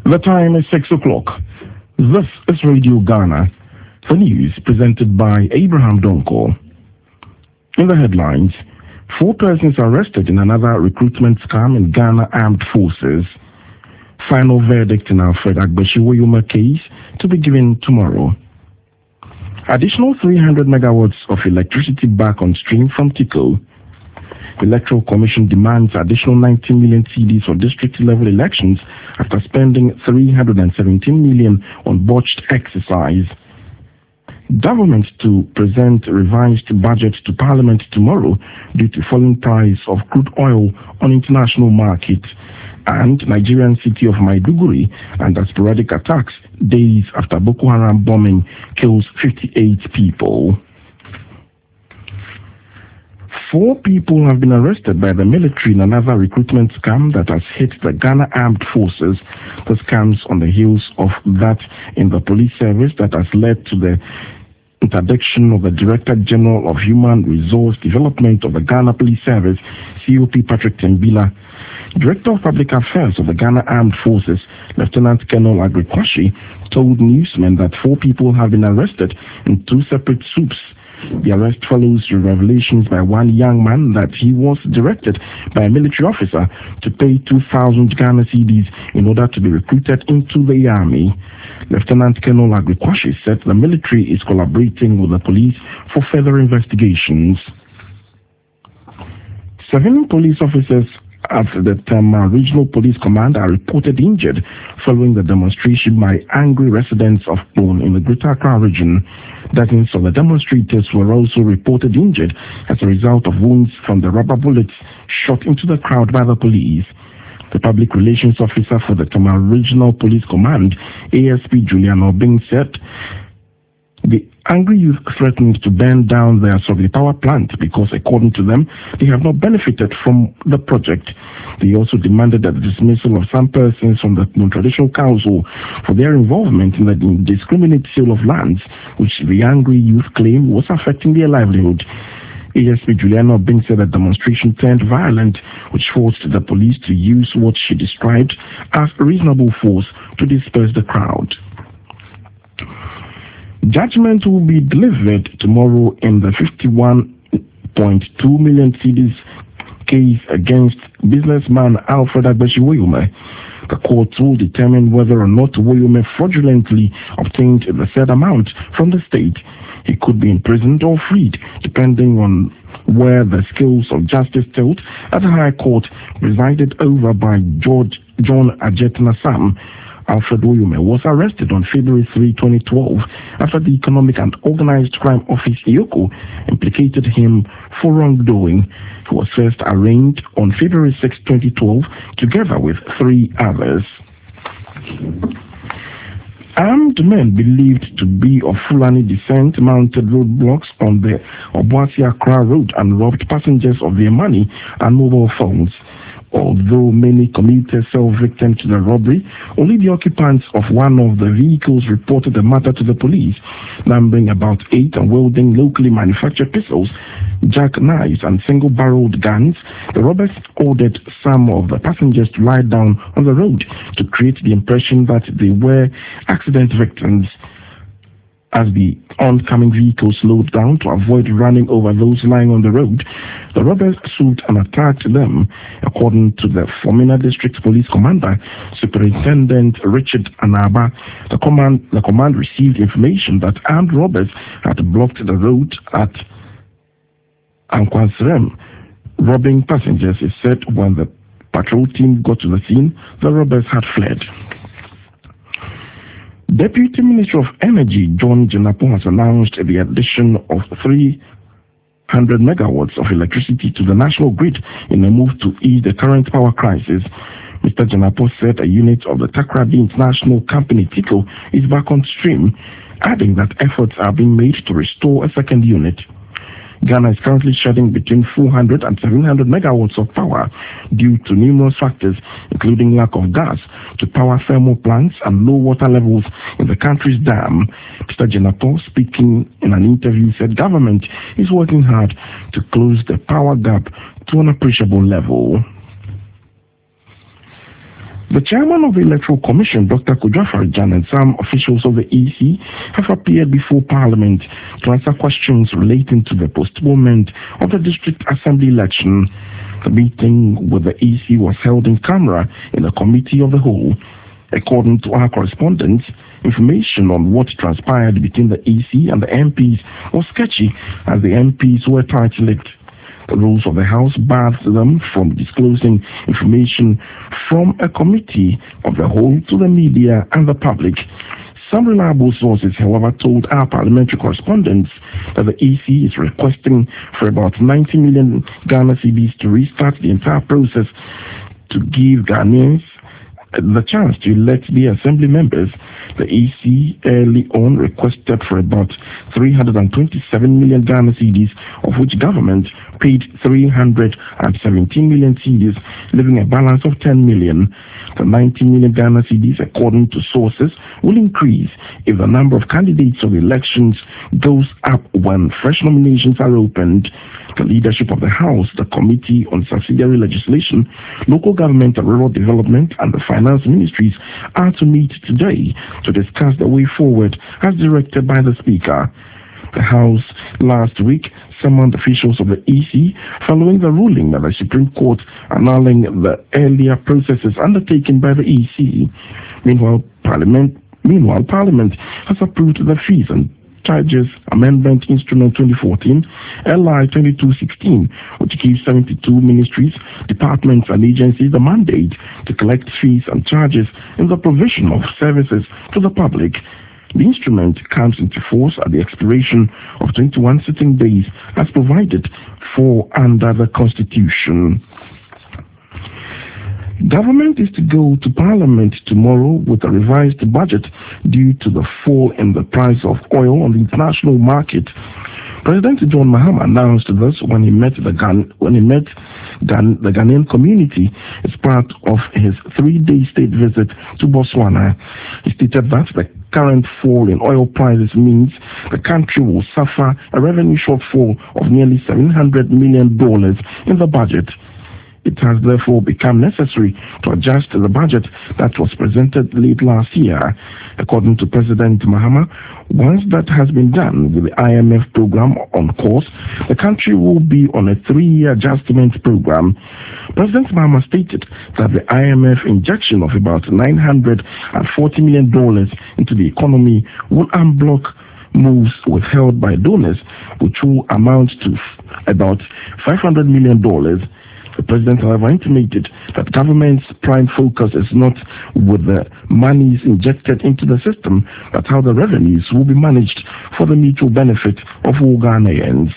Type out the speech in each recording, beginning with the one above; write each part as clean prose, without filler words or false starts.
The time is 6 o'clock. This is Radio Ghana. The news presented by Abraham Donko. In the headlines, 4 persons arrested in another recruitment scam in Ghana Armed Forces. Final verdict in Alfred Agbeshi-Woyoma case to be given tomorrow. Additional 300 megawatts of electricity back on stream from TICO. Electoral Commission demands additional 19 million cedis for district-level elections after spending 317 million on botched exercise. Government to present revised budget to Parliament tomorrow due to falling price of crude oil on international market. And Nigerian city of Maiduguri under sporadic attacks days after Boko Haram bombing kills 58 people. 4 people have been arrested by the military in another recruitment scam that has hit the Ghana Armed Forces. The scams on the heels of that in the police service that has led to the interdiction of the Director General of Human Resource Development of the Ghana Police Service, COP Patrick Tembila. Director of Public Affairs of the Ghana Armed Forces, Lieutenant Colonel Agrikwashi, told newsmen that 4 people have been arrested in 2 separate soups. The arrest follows revelations by one young man that he was directed by a military officer to pay 2,000 Ghana cedis in order to be recruited into the army. Lieutenant Colonel Agrikwashi said the military is collaborating with the police for further investigations. 7 police officers at the Tema Regional Police Command are reported injured following the demonstration by angry residents of Bon in the Greater Accra region. Dozens of the demonstrators were also reported injured as a result of wounds from the rubber bullets shot into the crowd by the police. The public relations officer for the Tema Regional Police Command, ASP Julian Obing, said the angry youth threatened to burn down their Soviet power plant because, according to them, they have not benefited from the project. They also demanded the dismissal of some persons from the Non-Traditional Council for their involvement in the indiscriminate sale of lands, which the angry youth claim was affecting their livelihood. ASP Juliana Obing said the demonstration turned violent, which forced the police to use what she described as reasonable force to disperse the crowd. Judgment will be delivered tomorrow in the 51.2 million cedis case against businessman Alfred Agbeshi-Woyoma. The court will determine whether or not Woyoma fraudulently obtained the said amount from the state. He could be imprisoned or freed, depending on where the scales of justice tilt at the High Court presided over by Judge John Ajet-Nassam. Alfred Woyoma was arrested on February 3, 2012 after the Economic and Organized Crime Office EOCO implicated him for wrongdoing. He was first arraigned on February 6, 2012 together with 3 others. Armed men believed to be of Fulani descent mounted roadblocks on the Obuasi-Accra road and robbed passengers of their money and mobile phones. Although many commuters fell victim to the robbery, only the occupants of one of the vehicles reported the matter to the police. Numbering about 8 and wielding locally manufactured pistols, jackknives and single-barreled guns, the robbers ordered some of the passengers to lie down on the road to create the impression that they were accident victims. As the oncoming vehicle slowed down to avoid running over those lying on the road, the robbers swooped and attacked them. According to the Fomena District Police Commander, Superintendent Richard Anaba, the command received information that armed robbers had blocked the road at Ankwansrem. Robbing passengers is said when the patrol team got to the scene, the robbers had fled. Deputy Minister of Energy John Jenapo has announced the addition of 300 megawatts of electricity to the national grid in a move to ease the current power crisis. Mr. Jenapo said a unit of the Takrady International Company TICO is back on stream, adding that efforts are being made to restore a second unit. Ghana is currently shedding between 400 and 700 megawatts of power due to numerous factors, including lack of gas to power thermal plants and low water levels in the country's dam. Mr. Jenapo, speaking in an interview, said government is working hard to close the power gap to an appreciable level. The chairman of the Electoral Commission, Dr. Kojo Afari-Gyan, and some officials of the EC have appeared before Parliament to answer questions relating to the postponement of the District Assembly election. The meeting with the EC was held in camera in the Committee of the Whole. According to our correspondents, information on what transpired between the EC and the MPs was sketchy, as the MPs were tight-lipped. The rules of the House barred them from disclosing information from a committee of the whole to the media and the public. Some reliable sources, however, told our parliamentary correspondents that the EC is requesting for about 90 million Ghana cedis to restart the entire process to give Ghanaians the chance to elect the assembly members. The EC early on requested for about 327 million Ghana cedis, of which government paid 317 million cedis, leaving a balance of 10 million. The 90 million Ghana cedis, according to sources, will increase if the number of candidates of elections goes up when fresh nominations are opened. The leadership of the House, the Committee on Subsidiary Legislation, Local Government and Rural Development, and the Finance Ministries are to meet today to discuss the way forward as directed by the Speaker. The House last week summoned officials of the EC following the ruling by the Supreme Court annulling the earlier processes undertaken by the EC. Meanwhile, Parliament has approved the Fees and Charges Amendment Instrument 2014, LI 2216, which gives 72 ministries, departments and agencies the mandate to collect fees and charges in the provision of services to the public. The instrument comes into force at the expiration of 21 sitting days as provided for under the Constitution. Government is to go to Parliament tomorrow with a revised budget due to the fall in the price of oil on the international market. President John Mahama announced this when he met the Ghanaian community as part of his 3-day state visit to Botswana. He stated that the current fall in oil prices means the country will suffer a revenue shortfall of nearly $700 million in the budget. It has therefore become necessary to adjust the budget that was presented late last year. According to President Mahama, once that has been done with the IMF program on course, the country will be on a 3-year adjustment program. President Mahama stated that the IMF injection of about $940 million into the economy will unblock moves withheld by donors, which will amount to about $500 million. The president, however, intimated that government's prime focus is not with the monies injected into the system, but how the revenues will be managed for the mutual benefit of all Ghanaians.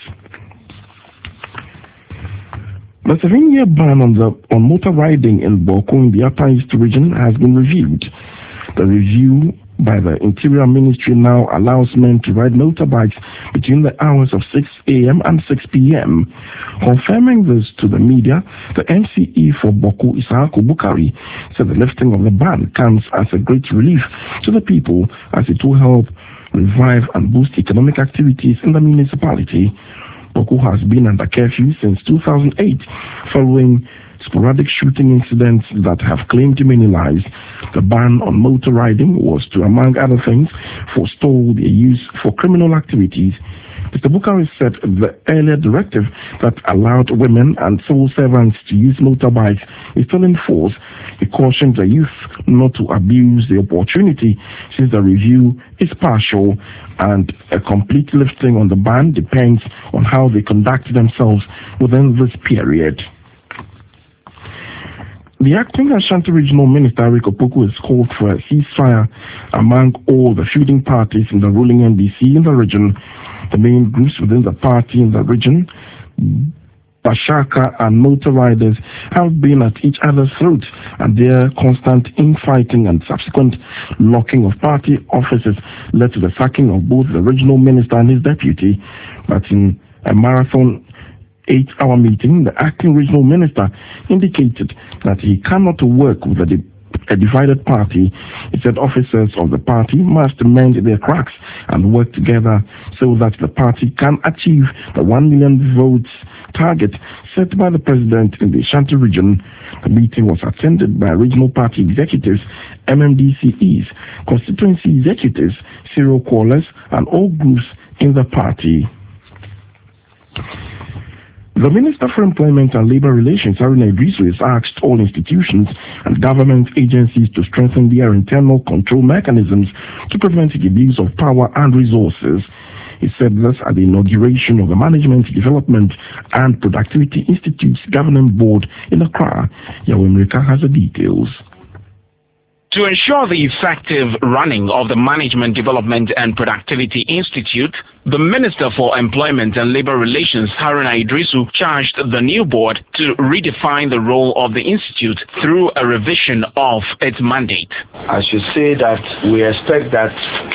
The 7-year ban on motor riding in Bawku in the Upper East region has been reviewed. The review by the Interior Ministry now allows men to ride motorbikes between the hours of 6 a.m. and 6 p.m. Confirming this to the media, the MCE for Bawku, Isaaku Bukari, said the lifting of the ban comes as a great relief to the people as it will help revive and boost economic activities in the municipality. Bawku has been under curfew since 2008 following sporadic shooting incidents that have claimed many lives. The ban on motor riding was to, among other things, forestall their use for criminal activities. Mr. Bukari said the earlier directive that allowed women and civil servants to use motorbikes is still in force. He cautioned the youth not to abuse the opportunity since the review is partial and a complete lifting on the ban depends on how they conduct themselves within this period. The acting Ashanti Regional Minister, Rick Opoku, has called for a ceasefire among all the feuding parties in the ruling NDC in the region. The main groups within the party in the region, Bashaka and motor riders, have been at each other's throats, and their constant infighting and subsequent locking of party offices led to the sacking of both the regional minister and his deputy. But in a marathon 8-hour meeting, the acting regional minister indicated that he cannot work with a divided party. He said officers of the party must mend their cracks and work together so that the party can achieve the 1 million votes target set by the president in the Ashanti region. The meeting was attended by regional party executives, MMDCEs, constituency executives, serial callers, and all groups in the party. The Minister for Employment and Labour Relations, Haruna Iddrisu, has asked all institutions and government agencies to strengthen their internal control mechanisms to prevent the abuse of power and resources. He said this at the inauguration of the Management Development and Productivity Institute's Governing Board in Accra. Yahweh America has the details. To ensure the effective running of the Management Development and Productivity Institute, the Minister for Employment and Labour Relations, Haruna Iddrisu, charged the new board to redefine the role of the institute through a revision of its mandate. I should say that we expect that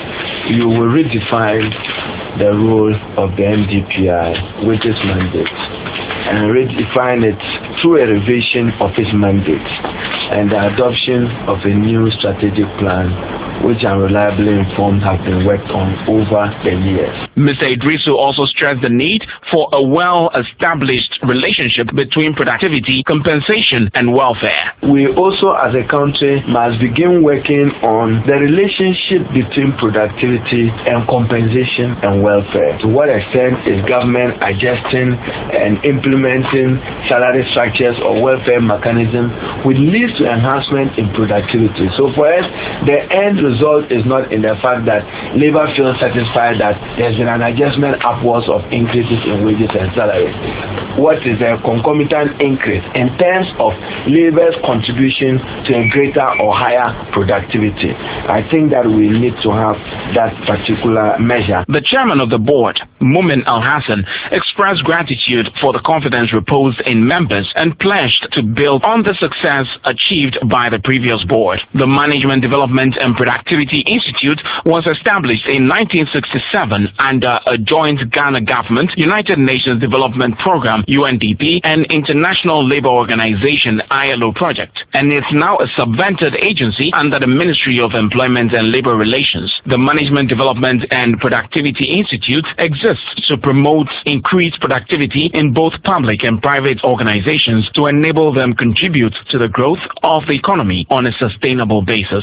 you will redefine the role of the MDPI with its mandate and redefine it through a revision of its mandate and the adoption of a new strategic plan, which I'm reliably informed have been worked on over the years. Mr. Iddrisu also stressed the need for a well-established relationship between productivity, compensation, and welfare. We also, as a country, must begin working on the relationship between productivity and compensation and welfare. To what extent is government adjusting and implementing salary structures or welfare mechanisms which leads to enhancement in productivity? So for us, the end result is not in the fact that labor feels satisfied that there's been an adjustment upwards of increases in wages and salaries. What is the concomitant increase in terms of labor's contribution to a greater or higher productivity? I think that we need to have that particular measure. The chairman of the board, Mumin Al-Hassan, expressed gratitude for the confidence reposed in members and pledged to build on the success achieved by the previous board. The Management Development and Productivity Institute was established in 1967 under a joint Ghana government, United Nations Development Program, UNDP, and International Labour Organization, ILO project, and it's now a subvented agency under the Ministry of Employment and Labour Relations. The Management Development and Productivity Institute exists to promote increased productivity in both public and private organizations to enable them contribute to the growth of the economy on a sustainable basis.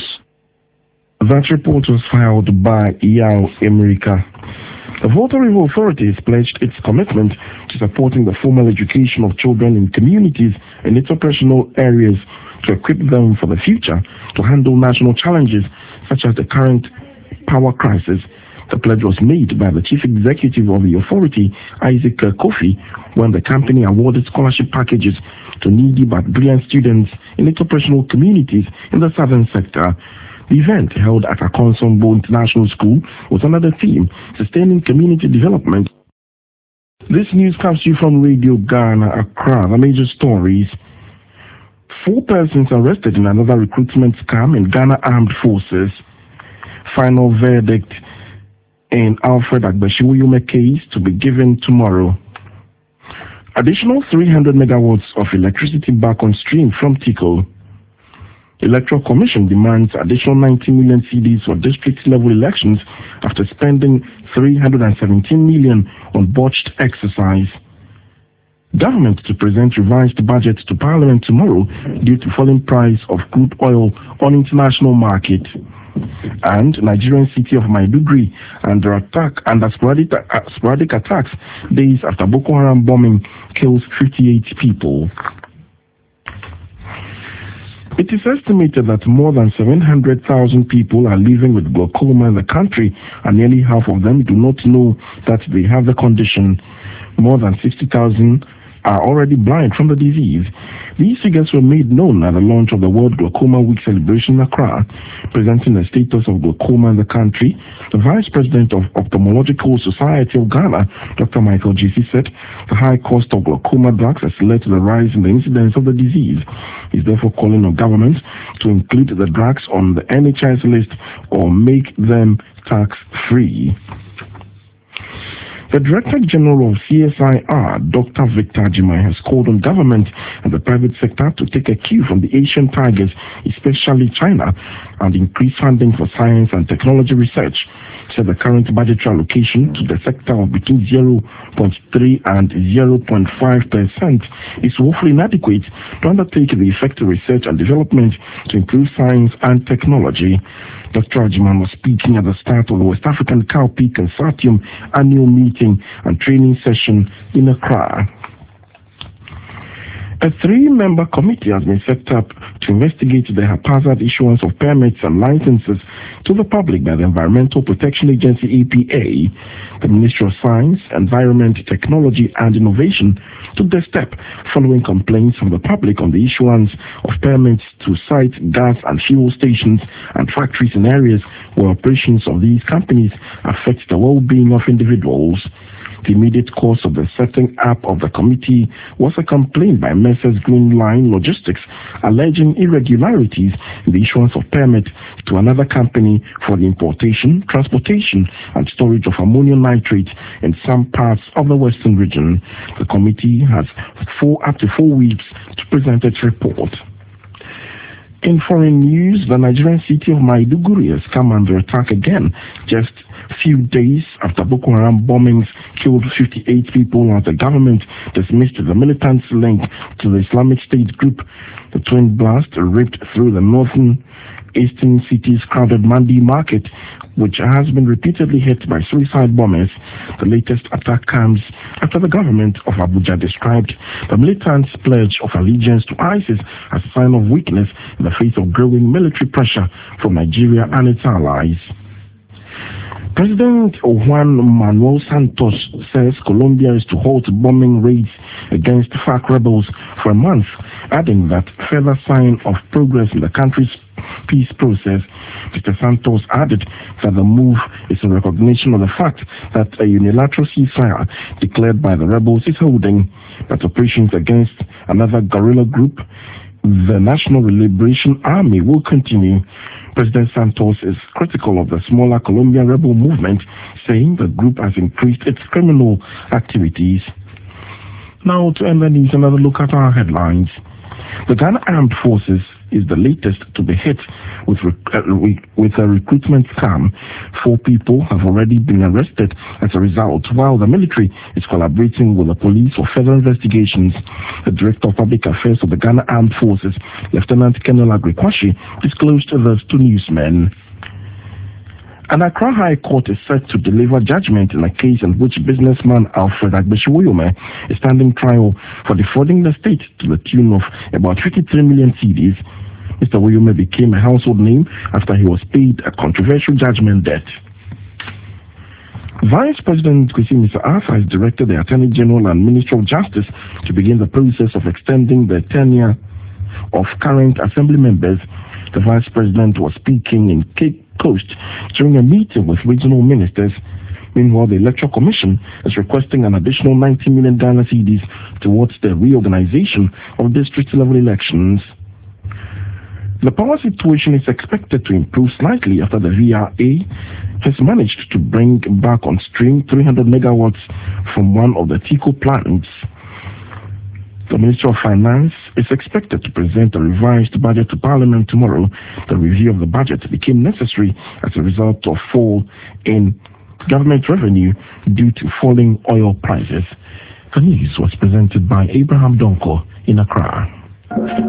That report was filed by Yahweh America. The Volta River Authority has pledged its commitment to supporting the formal education of children in communities in its operational areas to equip them for the future to handle national challenges such as the current power crisis. The pledge was made by the Chief Executive of the authority, Isaac Kofi, when the company awarded scholarship packages to needy but brilliant students in its operational communities in the southern sector. The event, held at Akonsombo International School, was another theme, sustaining community development. This news comes to you from Radio Ghana, Accra. The major stories. 4 persons arrested in another recruitment scam in Ghana Armed Forces. Final verdict in Alfred Agbeshiwoyome case to be given tomorrow. Additional 300 megawatts of electricity back on stream from TICO. Electoral Commission demands additional 90 million cedis for district-level elections after spending 317 million on botched exercise. Government to present revised budget to Parliament tomorrow due to falling price of crude oil on international market. And Nigerian city of Maiduguri under sporadic attacks days after Boko Haram bombing kills 58 people. It is estimated that more than 700,000 people are living with glaucoma in the country, and nearly half of them do not know that they have the condition. More than 60,000 are already blind from the disease. These figures were made known at the launch of the World Glaucoma Week celebration in Accra. Presenting the status of glaucoma in the country, the Vice President of Ophthalmological Society of Ghana, Dr. Michael J.C., said the high cost of glaucoma drugs has led to the rise in the incidence of the disease. He's therefore calling on government to include the drugs on the NHS list or make them tax-free. The Director General of CSIR, Dr. Victor Jimai, has called on government and the private sector to take a cue from the Asian tigers, especially China, and increase funding for science and technology research. He said the current budgetary allocation to the sector of between 0.3 and 0.5% is woefully inadequate to undertake the effective research and development to improve science and technology. Dr. Ajiman was speaking at the start of the West African Cowpea Consortium annual meeting and training session in Accra. A 3-member committee has been set up to investigate the haphazard issuance of permits and licenses to the public by the Environmental Protection Agency EPA. The Ministry of Science, Environment, Technology and Innovation took the step following complaints from the public on the issuance of permits to site gas and fuel stations and factories in areas where operations of these companies affect the well-being of individuals. The immediate cause of the setting up of the committee was a complaint by Messrs Green Line Logistics alleging irregularities in the issuance of permit to another company for the importation, transportation and storage of ammonium nitrate in some parts of the western region. The committee has up to 4 weeks to present its report. In foreign news, the Nigerian city of Maiduguri has come under attack again, just few days after Boko Haram bombings killed 58 people as the government dismissed the militants' link to the Islamic State group. The twin blast ripped through the northern eastern city's crowded Mandi market, which has been repeatedly hit by suicide bombers. The latest attack comes after the government of Abuja described the militants' pledge of allegiance to ISIS as a sign of weakness in the face of growing military pressure from Nigeria and its allies. President Juan Manuel Santos says Colombia is to halt bombing raids against FARC rebels for a month, adding that further sign of progress in the country's peace process. Mr. Santos added that the move is in recognition of the fact that a unilateral ceasefire declared by the rebels is holding, but operations against another guerrilla group, the National Liberation Army, will continue. President Santos is critical of the smaller Colombian rebel movement, saying the group has increased its criminal activities. Now to end the news, another look at our headlines. The Ghana Armed Forces is the latest to be hit with a recruitment scam. 4 people have already been arrested as a result, while the military is collaborating with the police for further investigations. The Director of Public Affairs of the Ghana Armed Forces, Lieutenant Colonel Agriquashi, disclosed this to newsmen. An Accra High Court is set to deliver judgment in a case in which businessman Alfred Agbeshi-Woyome is standing trial for defrauding the state to the tune of about 53 million cedis. Mr. Woyome became a household name after he was paid a controversial judgment debt. Vice President Kwesi Mensah has directed the Attorney General and Minister of Justice to begin the process of extending the tenure of current Assembly members. The Vice President was speaking in Cape Coast during a meeting with regional ministers. Meanwhile, the Electoral Commission is requesting an additional 90 million Ghana cedis towards the reorganization of district-level elections. The power situation is expected to improve slightly after the VRA has managed to bring back on stream 300 megawatts from one of the TICO plants. The Minister of Finance is expected to present a revised budget to Parliament tomorrow. The review of the budget became necessary as a result of fall in government revenue due to falling oil prices. The news was presented by Abraham Donko in Accra.